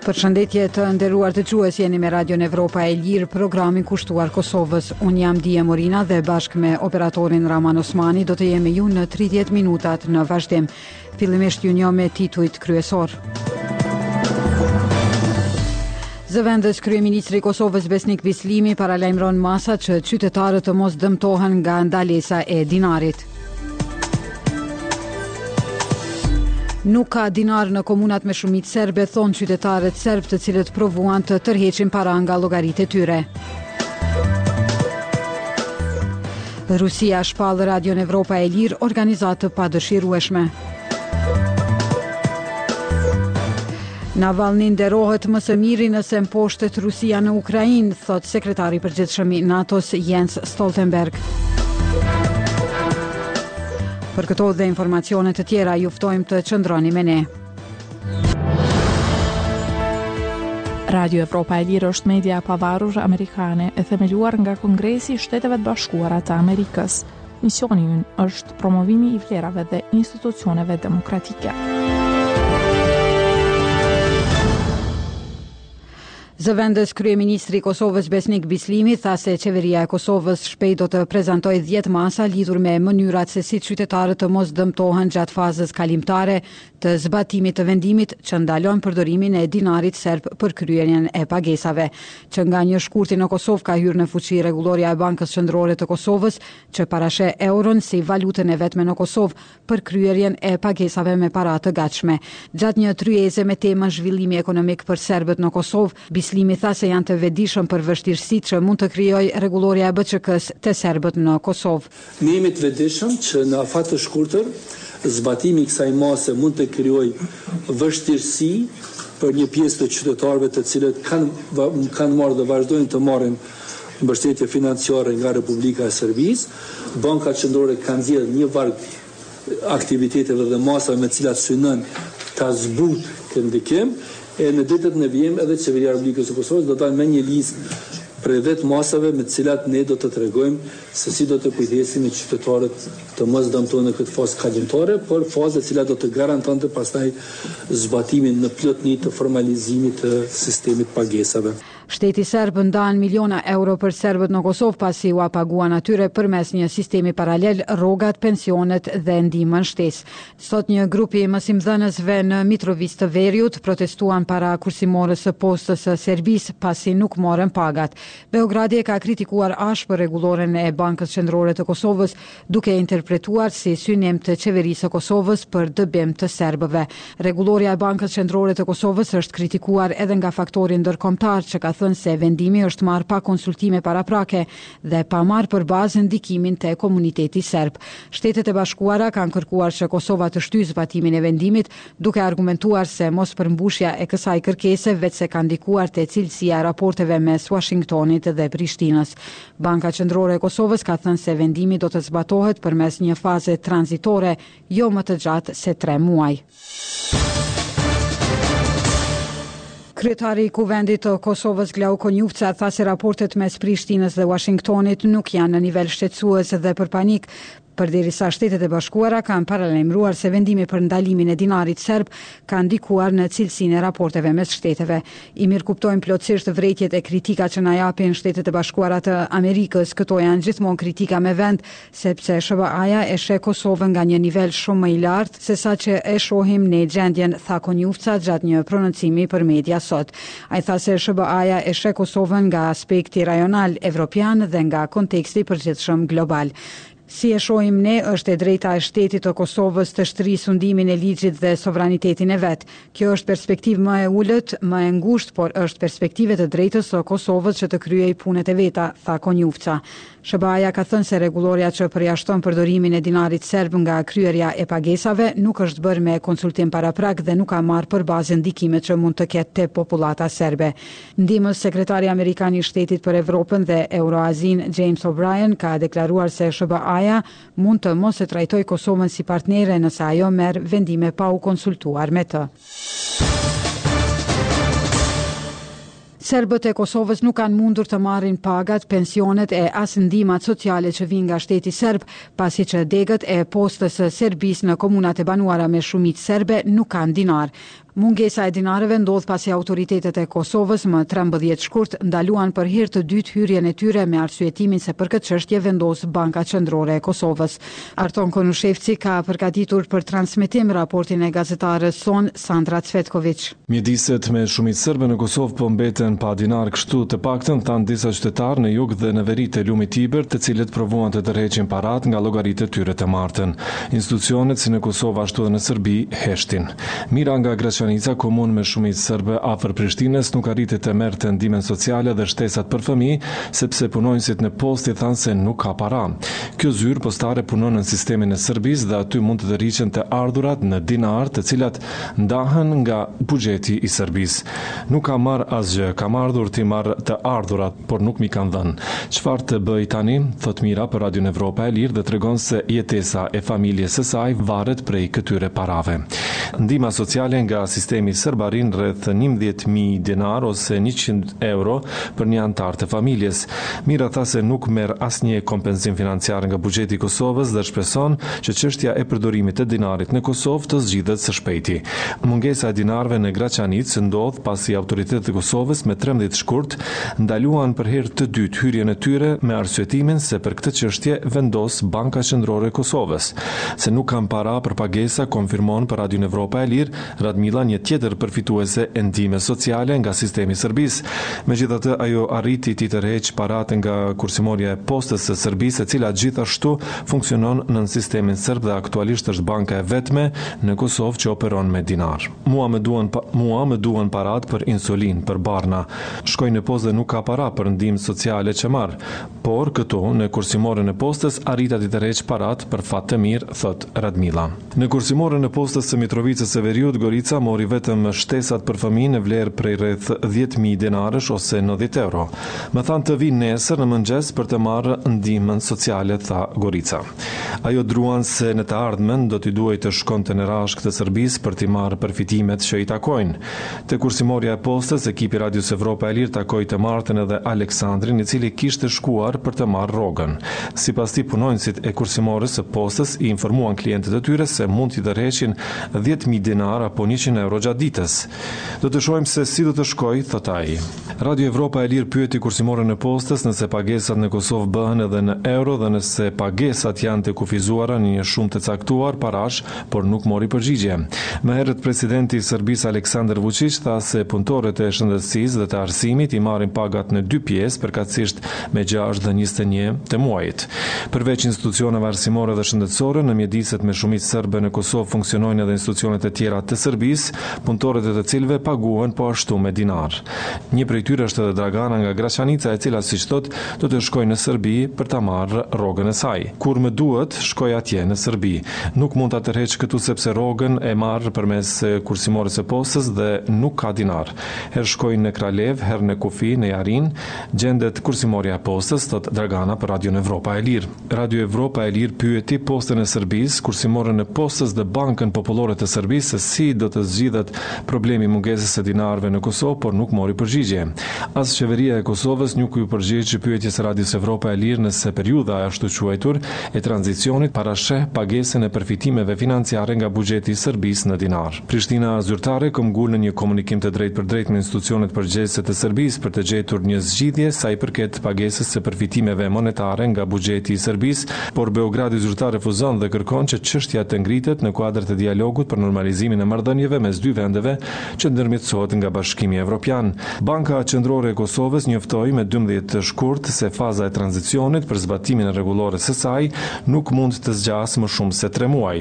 Përshëndetje të nderuar dëgjues, jeni me Radion Evropa e Lirë, programin kushtuar Kosovës. Unë jam Dije Morina dhe bashkë me operatorin Raman Osmani do të jemi ju në 30 minutat në vazhdim. Fillimisht ju njoh me titujt kryesor. Zëvendës kryeministri i Kosovës Besnik Bislimi paralajmëron masa që qytetarët të mos dëmtohen nga ndalesa e dinarit. Nuk ka dinar në komunat me shumicë serbe, thonë qytetarët serb të cilët provuan të tërheqin para nga llogaritë e tyre. Rusia shpall Radion Evropa e Lirë, organizatë pa dëshirueshme. Navalny nderohet më së miri nëse mposhtet Rusia në Ukrainë, thot sekretari i përgjithshëm i NATO-s Jens Stoltenberg. Për këto dhe informacione të tjera ju ftojmë të qëndroni me ne. Radio Evropa e Lirë është media e pavarur amerikane e themeluar nga Kongresi i Shteteve të Bashkuara të Amerikës. Misioni i ynë është promovimi i vlerave dhe institucioneve demokratike. Zëvendës kryeministri i Kosovës Besnik Bislimi tha se qeveria e Kosovës shpejt do të prezantojë 10 masa lidhur me mënyrat se si qytetarët të mos dëmtohen gjatë fazës kalimtare të zbatimit të vendimit që ndalon përdorimin e dinarit serb për kryerjen e pagesave. Që nga një shkurti në Kosovë ka hyrë në fuqi rregulloria e Bankës Qendrore të Kosovës që parasheh euron si valutën e vetme në Kosovë për kryerjen e pagesave me para të gatshme. Gjatë një tryeze me temën zhvillimi ekonomik për serbët në Kosovë, Bislimi tha se janë të vetëdijshëm për vështirësitë që mund të krijojë rregulloria e BÇK-s te serbët në Kosovë. Ne jemi të vetëdijshëm që në afat të shkurtër zbatimi i kësaj mase mund të krijojë vështirësi për një pjesë të qytetarëve të cilët kanë marrë dhe vazhdojnë të marrin mbështetje financiare nga Republika e Serbisë. Banka Qendrore ka nxjerrë një varg aktiviteteve dhe masave me të cilat synon ta zbutë këtë ndikim. E në ditët në vijim edhe qeveria e Republikës së Kosovës do të dalë me një listë për 10 masave me të cilat ne do të tregojmë se si do të kujdesim qytetarët të mos dëmtohen në këtë fazë kalimtare, por fazë e cila do të garantonte pastaj zbatimin në plotësi të formalizimit të sistemit pagesave. Shteti serb ndan miliona euro për serbët në Kosovë pasi u paguan atyre përmes një sistemi paralel rrogat, pensionet dhe ndihmën shtesë. Sot një grup i mësimdhënësve në Mitrovic të Veriut protestuan para kursimorës së postës së Serbisë pasi nuk morën pagat. Beogradi ka kritikuar ashpër rregulloren e Bankës Qendrore të Kosovës, duke interpretuar si synim të qeverisë së Kosovës për dëbim të serbëve. Rregulloria e Bankës Qendrore të Kosovës është kritikuar edhe nga faktori ndërkombëtar që ka thënë se vendimi është marrë pa konsultime paraprake dhe pa marrë për bazë ndikimin të komuniteti serb. Shtetet e Bashkuara kanë kërkuar që Kosova të shtyjë zbatimin e vendimit, duke argumentuar se mos përmbushja e kësaj kërkese vetëse ka ndikuar te cilësia e raporteve mes Washingtonit dhe Prishtinës. Banka Qendrore e Kosovës ka thënë se vendimi do të zbatohet përmes një faze tranzitore, jo më të gjatë se 3 muaj. Kryetari i Kuvendit të Kosovës Glauko Njufca tha se raportet mes Prishtinës dhe Washingtonit nuk janë në nivel shqetësues dhe për panik, përderisa Shtetet e Bashkuara kanë paralajmëruar se vendimi për ndalimin e dinarit serb ka ndikuar në cilësinë e raporteve mes shteteve. I mirëkuptojmë plotësisht vërejtjet e kritikat që na japin Shtetet e Bashkuara të Amerikës. Këto janë gjithmonë kritika me vend, sepse SBA-ja e sheh Kosovën nga një nivel shumë më i lartë se sa që e shohim ne gjendjen, tha Konjufca gjatë një prononcimi për media sot. Ai tha se SBA-ja e sheh Kosovën nga aspekti rajonal evropian dhe nga konteksti i përgjithshëm global. Si e shohim ne, është e drejta e shtetit të Kosovës të shtrisë sundimin e ligjit dhe sovranitetin e vet. Kjo është perspektivë më e ulët, më e ngushtë, por është perspektive të drejtës së Kosovës që të kryej punët e veta, tha Konjufca. SBA-ja ka thënë se rregulloria që përjashton përdorimin e dinarit serb nga kryerja e pagesave nuk është bërë me konsultim paraprak dhe nuk ka marrë për bazë ndikimet që mund të ketë te popullata serbe. Ndihmës sekretari amerikan i shtetit për Evropën dhe Euroazin James O'Brien ka deklaruar se SBA-ja mund të mos e trajtojë Kosovën si partnere nëse ajo merr vendime pa u konsultuar me të. Serbët e Kosovës nuk kanë mundur të marrin pagat, pensionet e as ndihmat sociale që vijnë nga shteti serb, pasi që degët e postës së Serbisë në komunat e banuara me shumicë serbe nuk kanë dinar. Mungesa e dinareve ndodh pasi autoritetet e Kosovës më 13 shkurt ndaluan për herë të dytë hyrjen e tyre me arsyetimin se për këtë çështje vendos Banka Qendrore e Kosovës. Arton Konushevci ka përgatitur për transmetim raportin e gazetarës son Sandra Cvetković. Mjediset me shumicë serbe në Kosovë po mbeten pa dinar, kështu të paktën thanë disa qytetarë në jug dhe në veri të lumit Tiber, të cilët provuan të tërheqin parat nga llogaritë e tyre të martën. Institucionet si në Kosovë ashtu dhe në Serbi heshtin. Mira nga Graçanica, komunë me shumicë serbe afër Prishtinës, nuk arriti të merrte ndihmën sociale dhe shtesat për fëmijë, sepse punonjësit në postë thanë se nuk ka para. Kjo zyrë postare punon në sistemin e Serbisë dhe aty mund të rriqen të ardhurat në dinar, të cilat ndahen nga buxheti i Serbisë. Nuk ka marr asgjë, kam ardhur ti marr të ardhurat, por nuk mi kanë dhënë. Çfarë të bëj tani? Thot Mira për Radio Evropa e Lirë dhe tregon se jetesa e familjes së saj varet prej këtyre parave. Ndihma sociale nga sistemi serb arrin rreth 11.000 dinar ose 100 euro për një antar të familjes. Mira tha se nuk merr asnjë kompenzim financiar nga buxheti i Kosovës dhe shpreson që çështja e përdorimit të dinarit në Kosovë të zgjidhet së shpejti. Mungesa e dinarëve në Graçanicë ndodh pasi autoritetet e Kosovës me 13 shkurt ndaluan për herë të dytë hyrjen e tyre me arsyetimin se për këtë çështje vendos Banka Qendrore e Kosovës. Se nuk kanë para për pagesa, konfirmon për Radio Evropa e Lirë Radmila, një tjetër përfituese e ndihmës sociale nga sistemi i Serbisë. Megjithatë, ajo arriti të tërheqë paratë nga kursimorja e postës së Serbisë, e cila gjithashtu funksionon në sistemin serb dhe aktualisht është banka e vetme në Kosovë që operon me dinar. Mua më duan paratë për insulin, për barna. Shkoj në postë dhe nuk ka para për ndihmë sociale që marr, por këtu në kursimorën e postës arrita të tërheqë paratë për fat të mirë, thot Radmila. Në kursimorën e postës së Mitrovicës së Veriut, Gorica mori vetëm shtesat për fëmijë në vlerë prej rreth 10.000 dinarësh ose 90 euro. Më thanë të vi nesër në mëngjes për të marrë ndihmën sociale, tha Gorica. Ajo druan se në të ardhmen do t'i duhej të shkonte në rashk të Serbisë për t'i marrë përfitimet që i takojnë. Te kursimorja e postës, ekipi Radios Evropa e Lirë takoi të martën edhe Aleksandrin, i cili kishte shkuar për të marrë rrogën. Sipas tij, punonjësit e kursimorës së postës i informuan klientët e tyre se mund t'i tërheqin 10.000 dinar apo 100 euro gjatë ditës. Do të shohim se si do të shkojë, thot ai. Radio Evropa e Lirë pyeti kursimorën e postës nëse pagesat në Kosovë bëhen edhe në euro dhe nëse pagesat janë të kufizuara në një shumë të caktuar parash, por nuk mori përgjigje. Më herët presidenti i Serbisë Aleksandar Vučić tha se punëtorët e shëndetësisë dhe të arsimit i marrin pagat në 2 pjesë, përkatësisht me 6 dhe 21 të muajit. Përveç institucioneve arsimore dhe shëndetësore, në mjediset me shumicë serbe në Kosovë funksionojnë edhe institucionet e tjera të Serbisë, punëtorët e të cilëve paguhen po ashtu me dinar. Një prej tyre është edhe Dragana nga Graçanica, e cila siç thot do të shkojë në Serbi për ta marrë rrogën e saj. Kur më duhet, shkoj atje në Serbi. Nuk mund ta tërheq këtu sepse rrogën e marr përmes kursimorës së postës dhe nuk ka dinar. Herë shkoj në Kralev, herë në Kufi, në Jarin, gjendet kursimorja e postës, thot Dragana për Radio Evropa e Lirë. Radio Evropa e Lirë pyeti postën e Serbisë, kursimorën e postës dhe Bankën Popullore të Serbisë se si do të zgjidhet problemi mungesës së dinarëve në Kosovë, por nuk mori përgjigje. As qeveria e Kosovës nuk u përgjigj pyetjes së Radios Evropa e Lirë nëse periudha e ashtu quajtur e tranzicionit parasheh pagesën e përfitimeve financiare nga buxheti i Serbisë në dinar. Prishtina zyrtare këmbgul në një komunikim të drejtë me institucionet përgjegjëse të Serbisë për të gjetur një zgjidhje sa i përket pagesës së përfitimeve monetare nga buxheti i Serbisë, por Beogradi zyrtar refuzon dhe kërkon që çështja të ngritet në kuadër të dialogut për normalizimin e marrëdhënieve mes dy vendeve që ndërmjetësohet nga Bashkimi Evropian. Banka Qendrore e Kosovës njoftoi me 12 shkurt se faza e tranzicionit për zbatimin e rregullores së saj nuk mund të zgjasë më shumë se 3 muaj.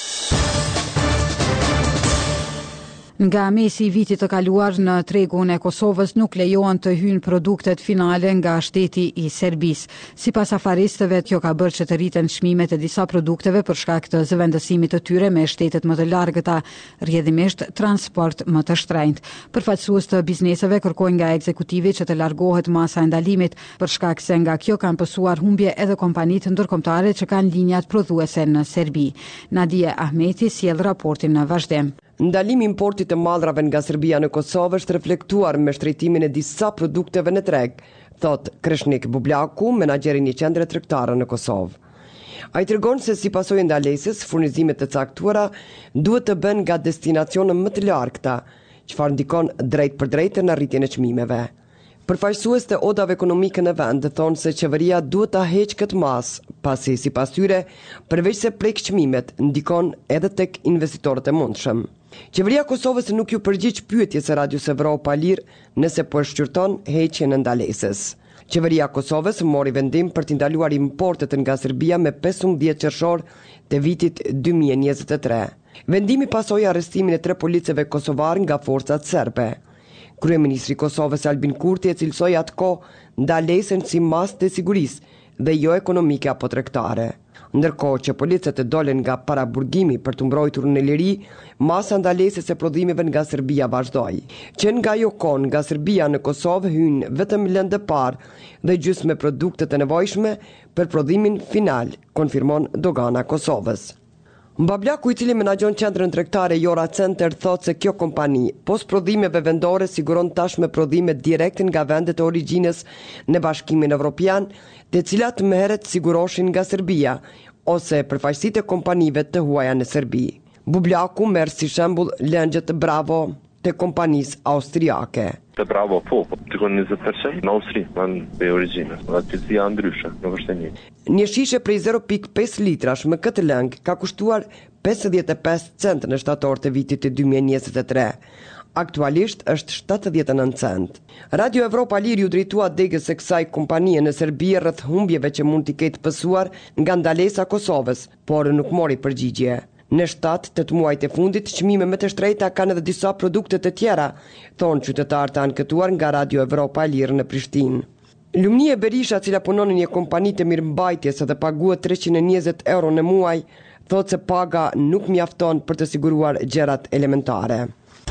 Nga mesi i vitit të kaluar në tregun e Kosovës nuk lejohen të hyjnë produktet finale nga shteti i Serbisë. Sipas afaristëve, kjo ka bërë që të rriten çmimet e disa produkteve për shkak të zëvendësimit të tyre me shtetet më të largëta, rrjedhimisht transport më të shtrenjtë. Përfaqësues të bizneseve kërkojnë nga ekzekutivi që të largohet masa e ndalimit, për shkak se nga kjo kanë pësuar humbje edhe kompanitë ndërkombëtare që kanë linjat prodhuese në Serbi. Nadia Ahmeti sjell raportin në vazhdim. Ndalimi i importit të malrave nga Serbia në Kosovë është reflektuar me shtrejtimin e disa produkteve në treg, thot Kreshnik Bublaku, menaxheri i një qendre tregtare në Kosovë. Ai tregon se si pasojë ndalesës, furnizimet të caktuara duhet të bëhen nga destinacione më të largëta, çfarë ndikon drejt për drejt në arritjen e çmimeve. Përfaqësues të odave ekonomike në vend thonë se qeveria duhet ta heqë këtë mas, pasi sipas tyre, përveç se prek çmimet, ndikon edhe tek investitorët e mundshëm. Qeveria e Kosovës nuk ju përgjigj pyetjes së Radios Evropa e Lirë nëse po shqyrton heqjen e ndalesës. Qeveria e Kosovës mori vendim për të ndaluar importet nga Serbia me 15 qershor të vitit 2023. Vendimi pasoi arrestimin e 3 policëve kosovar nga forcat serbe. Kryeministri i Kosovës Albin Kurti e cilësoi atkoh ndalesën si masë të sigurisë dhe jo ekonomike apo tregtare. Ndërkohë që policët dolen nga paraburgimi për të mbrojtur në liri, masa ndalesës e prodhimeve nga Serbia vazhdoi. Që nga ajo kohë nga Serbia në Kosovë hynë vetëm lëndë parë dhe gjysmë produkte të nevojshme për prodhimin final, konfirmon dogana e Kosovës. Mbablaku, i cili menaxhon qendrën tregtare Jora Center, thotë se kjo kompani, pos prodhimeve vendore, siguron tashmë prodhime direkte nga vendet e origjinës në Bashkimin Evropian, të cilat më herët siguroshin nga Serbia ose përfaqësitë e kompanive të huaja në Serbi. Bublaku merr si shembull lëngjet Bravo të kompanisë austriake. Te Bravo po, tikon 20% në Austri, në origjinës, aty janë ndryshe, nuk është e njëjtë. Një shishe prej 0.5 litrash me këtë lëng ka kushtuar 55 cent në shtator të vitit të 2023. Aktualisht është 79 cent. Radio Evropa Lirë u drejtua degës së kësaj kompanie në Serbi rreth humbjeve që mund t'i ketë pësuar nga ndalesa Kosovës, por nuk mori përgjigje. Në 7-8 muajt e fundit, çmime më të shtrejta kanë edhe disa produkte të tjera, thonë qytetarë të anketuar nga Radio Evropa Lirë në Prishtinë. Lumnie Berisha, cila punon në një kompani të mirëmbajtjes dhe paguhet 320 euro në muaj, thotë se paga nuk mjafton për të siguruar gjërat elementare.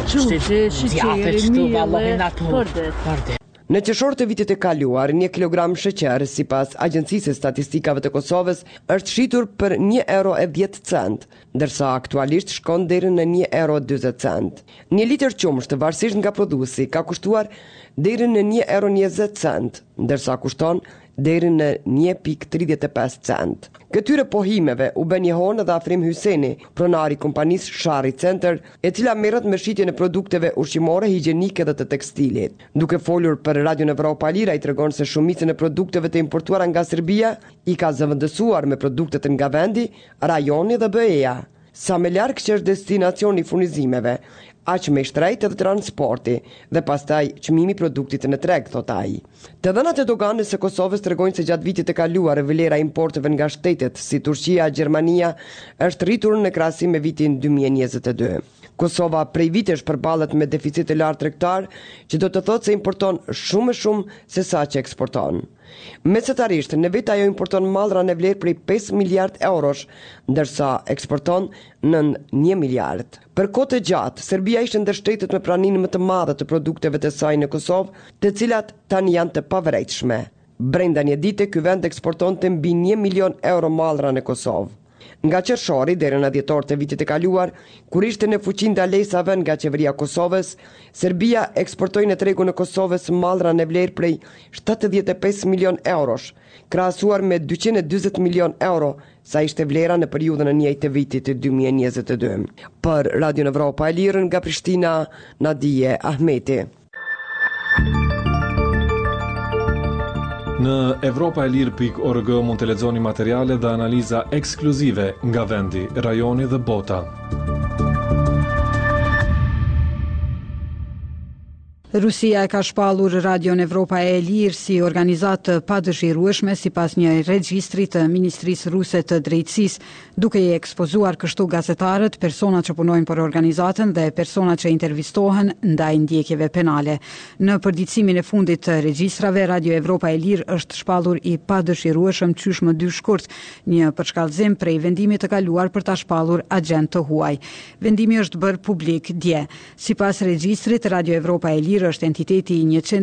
Në qershor të vitit e kaluar, 1 kilogram sheqer, sipas Agjencisë së Statistikave të Kosovës, është shitur për 1 euro e 10 cent, ndërsa aktualisht shkon deri në 1 euro e 20 cent. 1 litër qumësht, varësisht nga prodhuesi, ka kushtuar deri në 1 euro 20 cent, ndërsa kushton deri në 1.35 cent. Këtyre pohimeve u bën njohur edhe Afrim Hyseni, pronari i kompanisë Shari Center, e cila merret me shitjen e produkteve ushqimore, higjienike dhe të tekstilit. Duke folur për Radio Evropa Lira, ai tregon se shumicën e produkteve të importuara nga Serbia i ka zëvendësuar me produktet nga vendi, rajoni dhe BE-ja. Sa më larg që është destinacioni i furnizimeve, aq më i shtrejtë edhe transporti dhe pastaj çmimi i produktit në treg, thot ai. Të dhënat e doganës së Kosovës tregojnë se gjatë vitit të kaluar vlera e importeve nga shtetet si Turqia, Gjermania është rritur në krahasim me vitin 2022. Kosova prej vitesh përballet me deficit të lartë tregtar, që do të thotë se importon shumë më shumë se sa që eksporton. Mesatarisht, në vit ajo importon mallra në vlerë prej 5 miliard eurosh, ndërsa eksporton në 1 miliard. Për kohë të gjatë, Serbia ishte ndër shtetet me praninë më të madhe të produkteve të saj në Kosovë, të cilat tani janë të pavarëshme. Brenda një dite, ky vend eksportonte mbi 1 milion euro mallra në Kosovë. Nga qershori deri në dhjetor të vitit e kaluar, kur ishte në fuqi ndalesave nga qeveria e Kosovës, Serbia eksportoi në tregun e Kosovës mallra në vlerë prej 75 milion eurosh, krahasuar me 240 milion euro, sa ishte vlera në periudhën e njëjtë të vitit të 2022. Për Radio Evropa e Lirë nga Prishtina, Nadije Ahmeti. Në evropaelir.org mund të lexoni materiale dhe analiza ekskluzive nga vendi, rajoni dhe bota. Rusia e ka shpallur Radion Evropa e Lirë si organizatë pa dëshirueshme sipas një regjistri të Ministrisë Ruse të Drejtësisë, duke i ekspozuar kështu gazetarët, personat që punojnë për organizatën dhe personat që intervistohen ndaj ndjekjeve penale. Në përditësimin e fundit të regjistrave, Radio Evropa e Lirë është shpallur i pa dëshirueshëm qysh më 2 shkurt, një përshkallëzim prej vendimit të kaluar për ta shpallur agent të huaj. Vendimi është bërë publik dje. Sipas regjistrit, Radio Evropa e Lirë është entiteti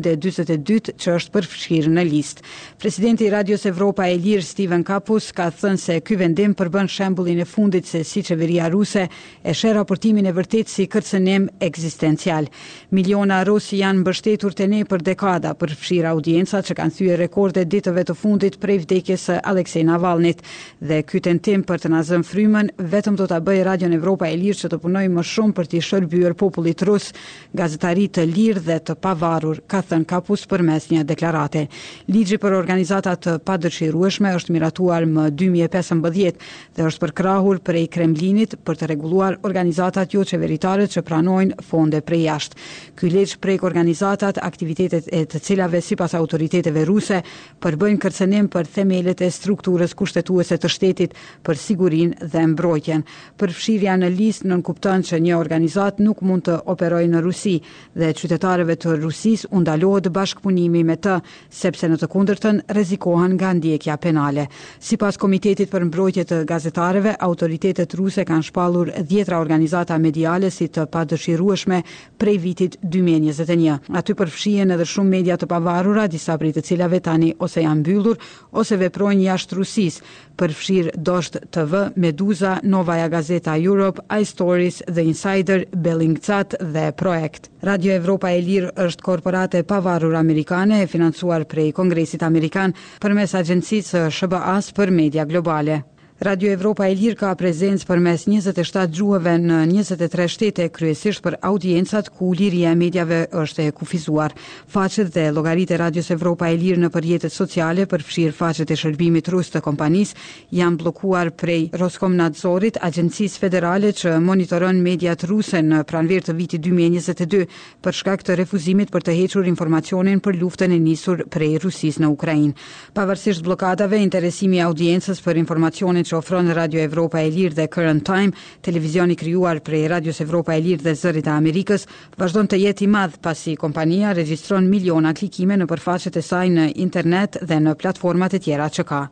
142 që është përfshirë në listë. Presidenti i Radios Evropa e Lirë Steven Kapus ka thënë se ky vendim përbën shembullin e fundit se si qeveria ruse e sheh raportimin e vërtet si kërcënim ekzistencial. Miliona rus janë mbështetur te ne për dekada për fshirë audienca që kanë thyer rekorde ditëve të fundit prej vdekjes së Aleksej Navalnit dhe ky tentim për të na zënë frymën vetëm do ta bëjë Radion Evropa e Lirë që të punojë më shumë për të shërbyer popullit rus, gazetari të lirë dhe të pavarur, ka thënë Kapus përmes një deklarate. Ligji për organizata të padëshirueshme është miratuar më 2015 dhe është përkrahur prej Kremlinit për të rregulluar organizatat jo qeveritare që pranojnë fonde prej jashtë. Ky ligj prek organizatat, aktivitetet e të cilave sipas autoriteteve ruse përbëjnë kërcënim për themelet e strukturës kushtetuese të shtetit për sigurinë dhe mbrojtjen. Përfshirja në listë nënkupton që një organizat nuk mund të operojë në Rusi dhe qytetarëve të Rusisë u ndalohet bashkëpunimi me të, sepse në të kundërtën rrezikohen nga ndjekja penale. Sipas Komitetit për Mbrojtje të Gazetarëve, autoritetet ruse kanë shpallur 10 organizata mediale si të padëshirueshme prej vitit 2021. Aty përfshihen edhe shumë media të pavarura, disa prej të cilave tani ose janë mbyllur ose veprojnë jashtë Rusisë. Përfshir Dosht TV, Meduza, Novaja Gazeta Europe, iStories, The Insider, Bellingcat dhe Projekt. Radio Evropa e Lirë është korporate pavarur amerikane e financuar prej Kongresit Amerikan përmes agjencisë SBA-s për media globale. Radio Evropa e Lirë ka prezencë përmes 27 gjuhëve në 23 shtete, kryesisht për audiencat ku liria e medjave është e kufizuar. Faqet dhe llogaritë e Radios Evropa e Lirë në rrjetet sociale, përfshirë faqet e shërbimit rus të kompanisë, janë bllokuar prej Roskomnadzorit, agjencisë federale që monitoron mediat ruse në pranverë të vitit 2022 për shkak të refuzimit për të hequr informacionin për luftën e nisur prej Rusisë në Ukrainë. Pavarësisht bllokadave, interesimi i audiencës për informacionin që ofron Radio Evropa e Lirë dhe Current Time, televizioni krijuar prej Radios Evropa e Lirë dhe Zërit e Amerikës, vazhdon të jetë i madh pasi kompania regjistron miliona klikime në përfaqet e saj në internet dhe në platformat e tjera që ka.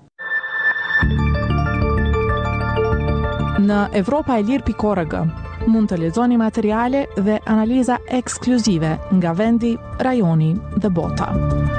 Në evropaelir.org mund të lexoni materiale dhe analiza ekskluzive nga vendi, rajoni dhe bota.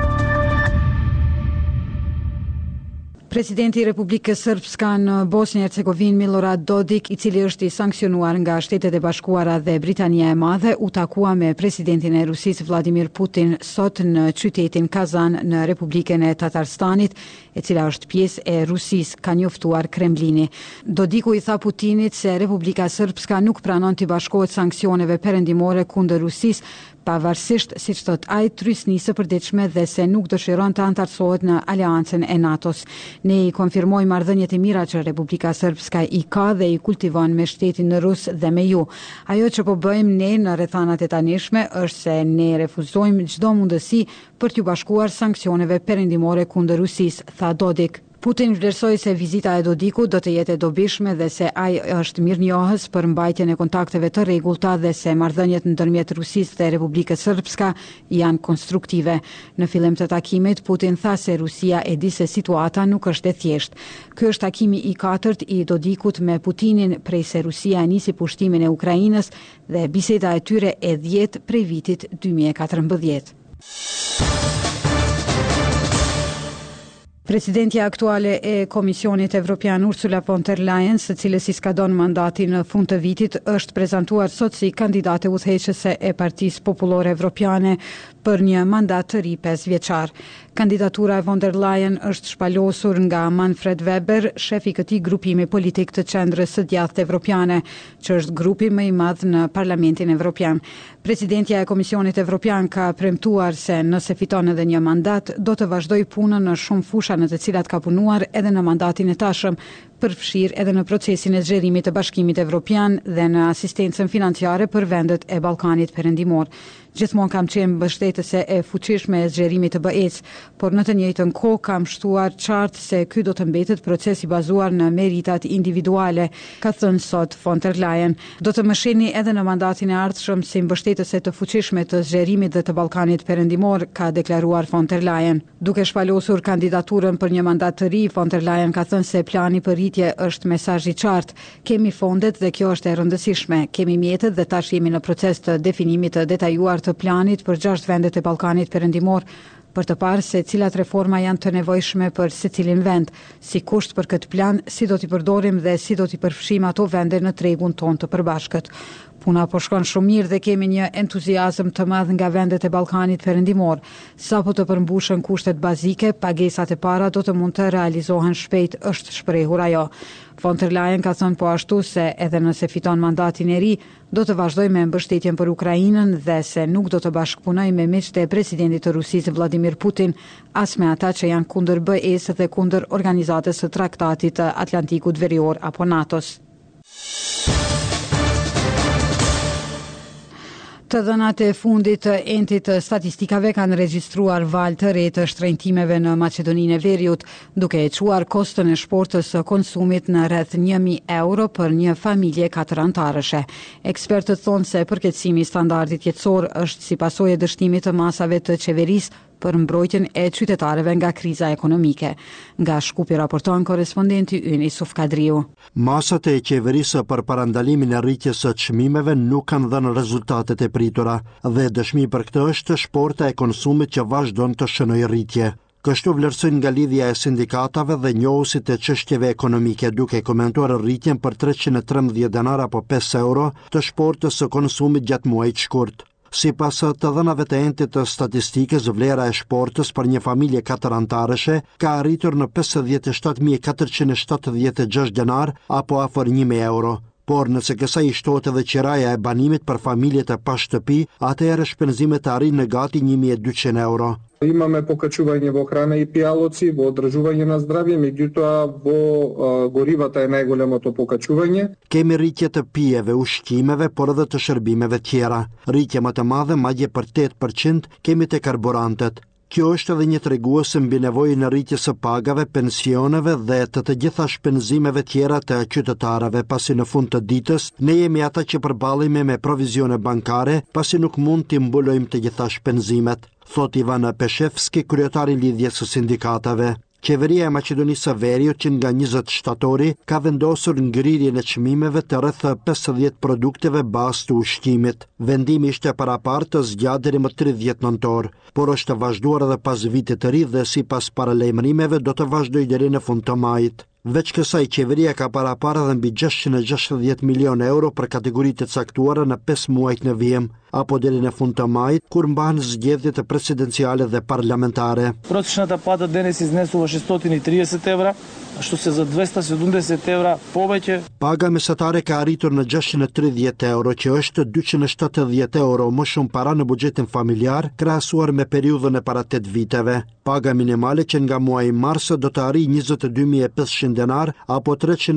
Presidenti i Republikës Srpska në Bosnjë e Hercegovinë Milorad Dodik, i cili është i sankcionuar nga Shtetet e Bashkuara dhe Britania e Madhe, u takua me presidentin e Rusisë Vladimir Putin sot në qytetin Kazan në Republikën e Tatarstanit, e cila është pjesë e Rusisë, ka njoftuar Kremlini. Dodiku i tha Putinit se Republika Srpska nuk pranon të bashkohet sanksioneve perëndimore kundër Rusisë, pavarësisht, siç thot ai, trysnisë së përditshme dhe se nuk dëshiron të antarësohet në aleancën e NATO-s. Ne i konfirmojmë marrëdhëniet e mira që Republika Srpska i ka dhe i kultivon me shtetin rus dhe me ju. Ajo që po bëjmë ne në rrethanat e tanishme është se ne refuzojmë çdo mundësi për t'u bashkuar sanksioneve perëndimore kundër Rusisë, tha Dodik. Putin vlerësoi se vizita e Dodikut do të jetë e dobishme dhe se ai është mirënjohës për mbajtjen e kontakteve të rregullta dhe se marrëdhëniet ndërmjet Rusisë dhe Republikës Srpska janë konstruktive. Në fillim të takimit, Putin tha se Rusia e di se situata nuk është e thjeshtë. Ky është takimi i katërt i Dodikut me Putinin prej se Rusia nisi pushtimin e Ukrainës dhe biseda e tyre e 10 prej vitit 2014. Presidentja aktuale e Komisionit Evropian Ursula von der Leyen, së cilës i skadon mandati në fund të vitit, është prezantuar sot si kandidate udhëheqëse e Partisë Popullore Evropiane për një mandat të ri 5 vjeçar. Kandidatura e von der Leyen është shpalosur nga Manfred Weber, shef i këtij grupimi politik të Qendrës së Djathtë Evropiane, që është grupi më i madh në Parlamentin Evropian. Presidentja e Komisionit Evropian ka premtuar se nëse fiton edhe një mandat, do të vazhdojë punën në shumë fusha në të cilat ka punuar edhe në mandatin e tashëm, përfshirë edhe në procesin e zgjerimit të Bashkimit Evropian dhe në asistencën financiare për vendet e Ballkanit Perëndimor. Gjithmonë kam qenë mbështetëse e fuqishme e zgjerimit të BE-s, por në të njëjtën kohë kam shtuar qartë se ky do të mbetet proces i bazuar në meritat individuale, ka thënë sot von der Leyen. Do të më shihni edhe në mandatin e ardhshëm si mbështetëse të fuqishme të zgjerimit dhe të Ballkanit Perëndimor, ka deklaruar von der Leyen. Duke shpalosur kandidaturën për një mandat të ri, von der Leyen ka thënë se plani për rritje është mesazh i qartë. Kemi fondet dhe kjo është e rëndësishme. Kemi mjetet dhe tash jemi në proces të definimit të detajuar të planit për 6 vendet e Ballkanit Perëndimor për të parë se cilat reforma janë të nevojshme për secilin vend, si kusht për këtë plan, si do t'i përdorim dhe si do t'i përfshijmë ato vende në tregun tonë të përbashkët. Puna po shkon shumë mirë dhe kemi një entuziazëm të madh nga vendet e Ballkanit Perëndimor. Sapo të përmbushën kushtet bazike, pagesat e para do të mund të realizohen shpejt, është shprehur ajo. Von der Leyen ka thënë po ashtu se edhe nëse fiton mandatin e ri, do të vazhdoj me mbështetjen për Ukrainën dhe se nuk do të bashkëpunoj me miqtë e presidentit të Rusisë Vladimir Putin, as me ata që janë kundër BE-s dhe kundër organizatës së Traktatit të Atlantikut Verior apo NATO-s. Të dhënat e fundit të entit të statistikave kanë regjistruar val të re të shtrenjtimeve në Maqedoninë e Veriut, duke e quar kostën e shportës së konsumit në rreth 1.000 euro për një familje 4 antarëshe. Ekspertët thonë se përkeqësimi i standardit jetësor është si pasojë e dështimit të masave të qeverisë për mbrojtjen e qytetarëve nga kriza ekonomike. Nga Shkupi raporton korespondenti ynë Isuf Kadriu. Masat e qeverisë për parandalimin e rritjes së çmimeve nuk kanë dhënë rezultatet e pritura dhe dëshmi për këtë është shporta e konsumit që vazhdon të shënojë rritje. Kështu vlerësojnë nga lidhja e sindikatave dhe njohuesit e çështjeve ekonomike, duke komentuar rritjen për 313 denar apo 5 euro të shportës së konsumit gjatë muajit shkurt. Sipas të dhënave të entit të statistikës, vlera e shportës për një familje 4 antarëshe ka arritur në 57.476 denar apo afër 1.000 euro. Por nëse kësaj i shtohet edhe qiraja e banimit për familjet e pa shtëpi, atëherë shpenzimet arrin në gati 1.200 euro. Имаме покачување во храна и пијалоци, во одржување на здравје, меѓутоа во горивата е најголемото покачување. Kemi rritje të pijeve, ushqimeve, por edhe të shërbimeve tjera. Rritje më të madhe, madje për 8%, kemi te karburantet. Kjo është edhe një tregues mbi nevojën e rritjes së pagave, pensioneve dhe të gjitha shpenzimeve tjera të qytetarëve, pasi në fund të ditës ne jemi ata që përballemi me provizione bankare, pasi nuk mund t'i mbulojmë të gjitha shpenzimet, thot Ivan Peshevski, kryetari i lidhjes së sindikatave. Qeveria e Maqedonisë së Veriut, që nga 20 shtatori ka vendosur ngrirjen e çmimeve të rreth 50 produkteve bazë të ushqimit. Vendimi ishte paraparë të zgjatë deri më 30 nëntor, por është vazhduar edhe pas vitit të ri dhe sipas paralajmërimeve do të vazhdojë deri në fund të majit. Veç kësaj, qeveria ka paraparë edhe mbi 660 milion euro për kategoritë të caktuara në 5 muajt në vijim, apo deri në fund të majit, kur mbahen zgjedhjet presidenciale dhe parlamentare. Prosječната plata денес изнесува 630 евра, што се за 270 евра повеќе. Paga mesatare ka arritur në 630 euro, që është 270 euro më shumë para në buxhetin familjar, krahasuar me periudhën e para 8 viteve. Paga minimale që nga muaji mars do të arrijë 22.500 denar apo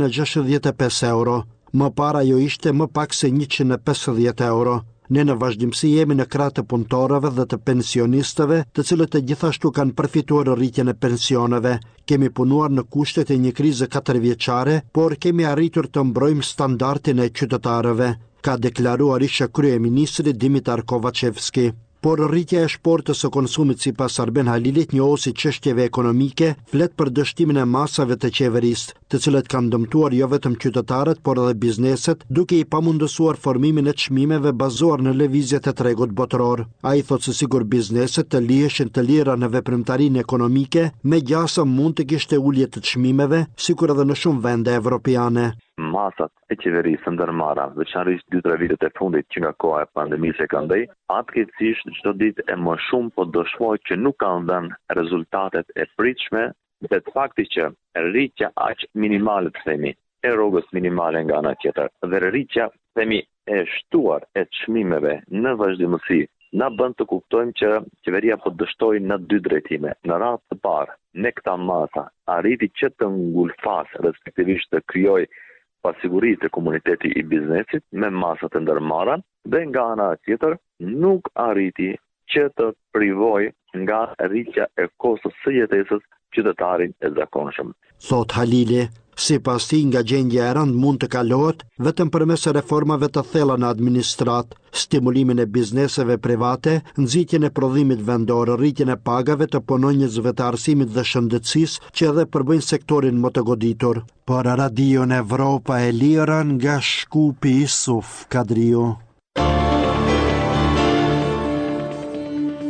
365 euro. Më para jo ishte më pak se 150 euro. Ne në vazhdimsi jemi në krah të punëtorëve dhe të pensionistëve, të cilët e gjithashtu kanë përfituar rritjen e pensioneve. Kemi punuar në kushtet e një krize 4 vjeçare, por kemi arritur të mbrojmë standardin e qytetarëve, ka deklaruar ish kryeministri Dimitar Kovacevski. Por rritja e shportës së konsumit sipas Arben Halilit, njohuesi çështjeve ekonomike, flet për dështimin e masave të qeverisë, të cilët kanë dëmtuar jo vetëm qytetarët, por edhe bizneset, duke i pamundësuar formimin e çmimeve bazuar në lëvizjet e tregut botëror. Ai thotë se sigur bizneset të liheshin të lira në veprimtarinë ekonomike, megjithëse mund të kishte ulje të çmimeve, sikur edhe në shumë vende evropiane. Masat e qeverisë ndërmarra, veçanërisht 2-3 vitet e fundit që nga koha e pandemisë e kanë dhënë, fatkeqësisht çdo ditë e më shumë po dëshmoj që nuk kanë dhënë rezultatet e pritshme, dhe të fakti që rritja aq minimale të themi e rrogës minimale nga ana tjetër dhe rritja themi e shtuar e çmimeve në vazhdimsi na bën të kuptojmë që qeveria po dështoi në 2 drejtime. Në rast të parë, ne këta masa arriti që të ngulfas, respektivisht të krijoj pasigurisë të komuniteti i biznesit me masat e ndërmarra dhe nga ana tjetër nuk arriti që të privoj nga rritja e kostos së jetesës qytetarin e zakonshëm. Thot Halili, sipas tij nga gjendja e rëndë mund të kalohet vetëm përmes reformave të thella në administrat, stimulimin e bizneseve private, nxitjen e prodhimit vendor, rritjen e pagave të punonjësve të arsimit dhe shëndetësisë që edhe përbëjnë sektorin më të goditur. Për Radion Evropa e Lira nga Shkupi, Isuf Kadriu.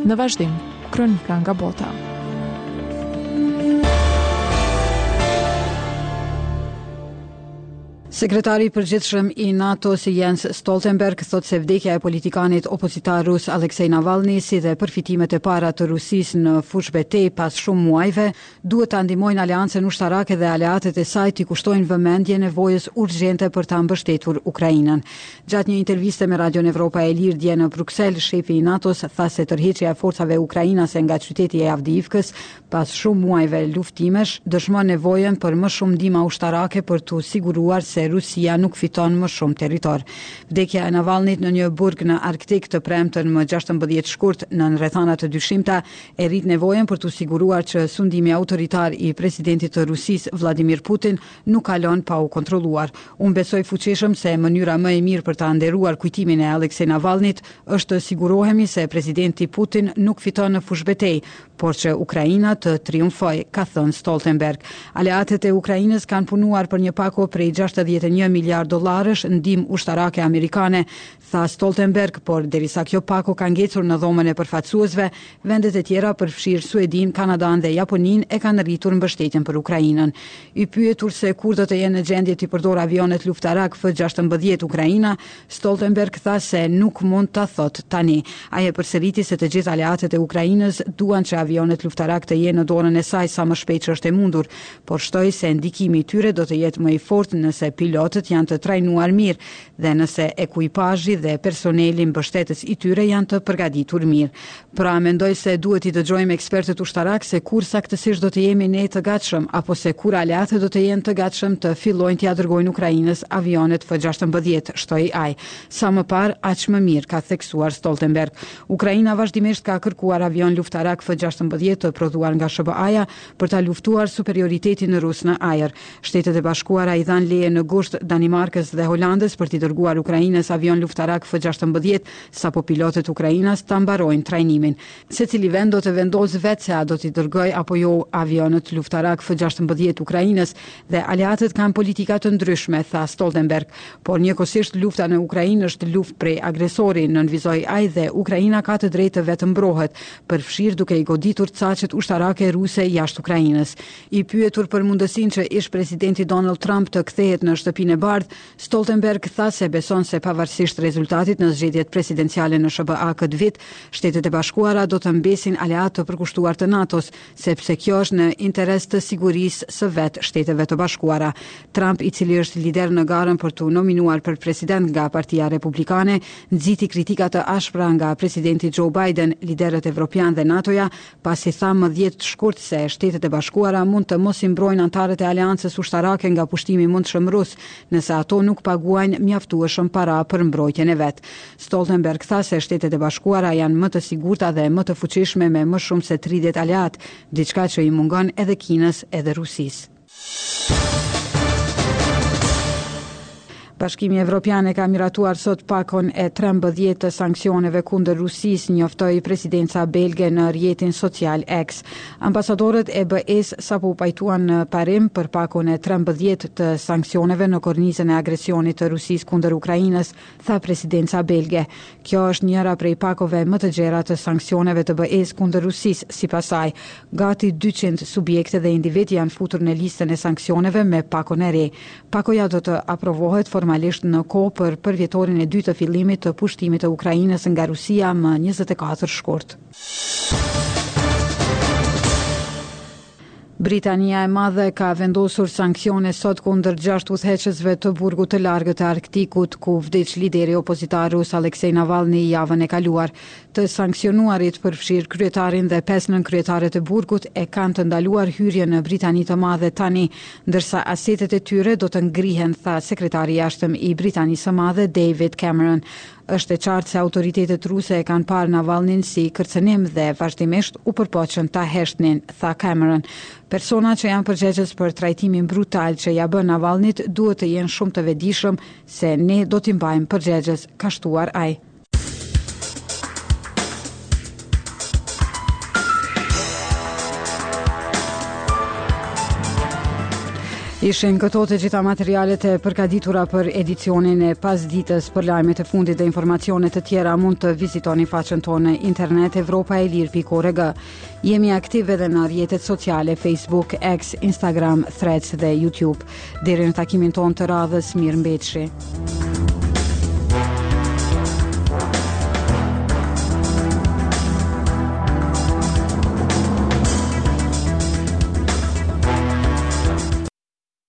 Në vazhdim, kronika nga bota. Sekretari i përgjithshëm i NATO-s Jens Stoltenberg thot se vdekja e politikanit opozitar rus Aleksej Navalny si dhe përfitimet e para të Rusisë në fushbetej pas shumë muajve duhet ta ndihmojnë aleancën ushtarake dhe aleatët e saj t'i kushtojnë vëmendje nevojës urgjente për ta mbështetur Ukrainën. Gjatë një interviste me Radion Evropa e Lirë dje në Bruksel, shefi i NATO-s tha se tërheqja e forcave ukrainase nga qyteti i Avdiivkës pas shumë muajve luftimesh dëshmon nevojën për më shumë ndihmë ushtarake për t'u siguruar se Rusia nuk fiton më shumë territor. Vdekja e Navalnit në një burg në Arktik të premten më 16 shkurt në rrethana të dyshimta e rrit nevojën për t'u siguruar që sundimi autoritar i presidentit të Rusisë Vladimir Putin nuk kalon pa u kontrolluar. Unë besoj fuqishëm se mënyra më e mirë për ta nderuar kujtimin e Aleksej Navalnit është të sigurohemi se presidenti Putin nuk fiton në fushbetej, por që Ukraina të triumfoj, ka thënë Stoltenberg. Aleatët e Ukrainës kanë punuar për një pako prej 61 miliard dollarësh ndihmë ushtarake amerikane, tha Stoltenberg, por derisa kjo pako ka ngecur në dhomën e përfaqësuesve, vendet e tjera përfshirë Suedin, Kanadan dhe Japonin e kanë rritur mbështetjen për Ukrainën. I pyetur se kur do të jenë në gjendje të përdorë avionet luftarak F-16 Ukraina, Stoltenberg tha se nuk mund ta thot tani. Ai e përsëriti se të gjithë aleatët e Ukrainës duan që avionet luftarak të jenë në dorën e saj sa më shpejt që është e mundur, por shtoi se ndikimi i tyre do të jetë më i fortë nëse pilotët janë të trajnuar mirë dhe nëse ekuipazhi dhe personeli mbështetës i tyre janë të përgatitur mirë. Pra mendoj se duhet i dëgjojmë ekspertët ushtarak se kur saktësisht do të jemi ne të gatshëm apo se kur aleatët do të jenë të gatshëm të fillojnë t'ia dërgojnë Ukrainës avionet F-16, shtoi ai. Sa më parë, aq më mirë, ka theksuar Stoltenberg. Ukraina vazhdimisht ka kërkuar avion luftarak F-16 të prodhuar nga SBA-ja për ta luftuar superioritetin rus në ajër. Shtetet e Bashkuara i dhanë leje në gusht Danimarkës dhe Holandës për t'i dërguar Ukrainës avion luftarak F-16 sapo pilotët Ukrainas ta mbarojnë trajnimin. Secili vend do të vendosë vetë se a do t'i dërgoj apo jo avionët luftarak F-16 Ukrainës dhe aleatët kanë politika të ndryshme, tha Stoltenberg, por njëkohësisht lufta në Ukrainë është luftë prej agresori, nënvizoi ai, dhe Ukraina ka të drejtë të vetë mbrohet, përfshirë duke i goditur caqet ushtarake ruse jashtë Ukrainës. I pyetur për mundësinë që ish presidenti Donald Trump të kthehet në shtëpinë e bardhë, Stoltenberg tha se beson se pavarësisht rezultatit në zgjedhjet presidenciale në SBA këtë vit, Shtetet e Bashkuara do të mbesin aleat të përkushtuar të NATO-s, sepse kjo është në interes të sigurisë së vetë Shteteve të Bashkuara. Trump, i cili është lider në garën për të nominuar për president nga Partia Republikane, nxiti kritika të ashpra nga presidenti Joe Biden, liderët evropian dhe NATO-ja, pasi tha më 10 shkurt se Shtetet e Bashkuara mund të mos i mbrojnë antarët e aleancës ushtarake nga pushtimi mundshëm rus, nëse ato nuk paguajnë mjaftueshëm para për mbrojtjen e vet. Stoltenberg tha se Shtetet e Bashkuara janë më të sigurta dhe më të fuqishme me më shumë se 30 aleat, diçka që i mungon edhe Kinës edhe Rusisë. Bashkimi Evropian e ka miratuar sot pakon e 13 të sanksioneve kundër Rusisë, njoftoi presidenca belge në rrjetin social X. Ambasadorët e BE-s sapo u pajtuan në parim për pakon e 13 të sanksioneve në kornizën e agresionit të Rusisë kundër Ukrainës, tha presidenca belge. Kjo është njëra prej pakove më të gjera të sanksioneve të BE-s kundër Rusisë, sipas saj. Gati 200 subjekte dhe individ janë futur në listën e sanksioneve me pakon e re. Pakoja do të aprovohet formalisht në kohë për përvjetorin e dytë të fillimit të pushtimit të Ukrainës nga Rusia më 24 shkurt. Britania e Madhe ka vendosur sanksione sot kundër 6 udhëheqësve të burgut të largët të Arktikut, ku vdiq lideri opozitar rus Aleksej Navalny javën e kaluar. Të sanksionuarit përfshir kryetarin dhe 5 nënkryetare të burgut e kanë të ndaluar hyrje në Britani të Madhe tani, ndërsa asetet e tyre do të ngrihen, tha sekretari i jashtëm i Britanisë së Madhe David Cameron. Është e qartë se autoritetet ruse e kanë parë Navalnin si kërcënim dhe vazhdimisht u përpoqën ta heshtnin, tha Cameron. Persona që janë përgjegjës për trajtimin brutal që ja bën Navalnit duhet të jenë shumë të vetëdijshëm se ne do t'i mbajmë përgjegjës, ka shtuar ai. Ishin këto të gjitha materialet e përgatitura për edicionin e pasditës. Për lajmet e fundit dhe informacione të tjera mund të vizitoni faqen tonë internet evropaelir.org. Jemi aktiv edhe në rrjetet sociale Facebook, X, Instagram, Threads dhe YouTube. Deri në takimin tonë të radhës, mirëmbëjtje.